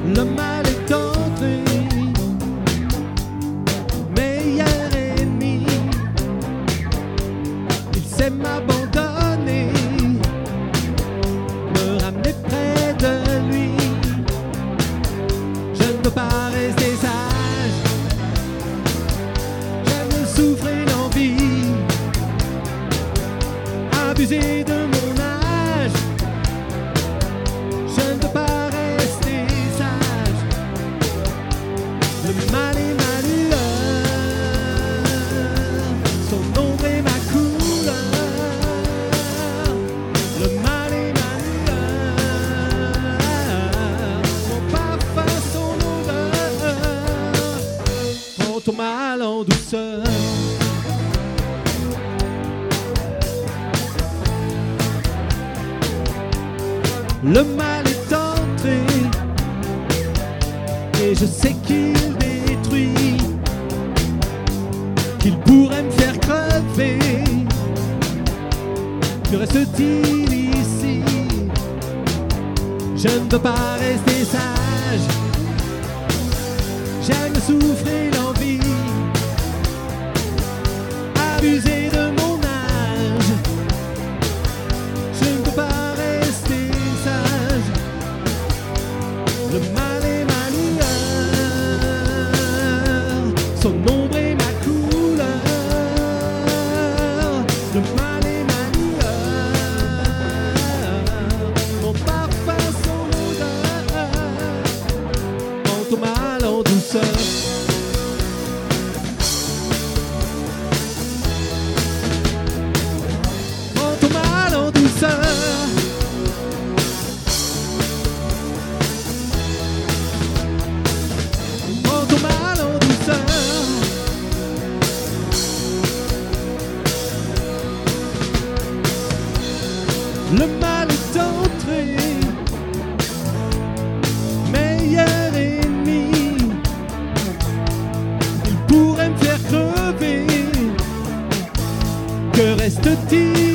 Le mal est entré, meilleur ennemi. Il sait m'abandonner, me ramener près de lui. Je ne peux pas rester sage, j'aime le souffle et l'envie, abuser de mon âge. Je ne peux pas rester sage. Le mal est ma lueur, son ombre est ma couleur. Le mal est ma lueur, mon parfum, son odeur. Prends ton mal en douceur. Le mal est entré et je sais qu'il détruit, qu'il pourrait me faire crever. Que reste-t-il ici? Je ne peux pas rester sage, j'aime le souffle et l'envie, abuser de mon âge. Je ne peux pas rester sage. Le mal est ma lueur, son ombre est ma couleur. Le mal est ma lueur, mon parfum, son odeur. Prends ton mal en douceur. Prends ton mal en douceur. Prends ton mal en douceur. Le mal est entré, meilleur ennemi. Il pourrait me faire crever. Que reste-t-il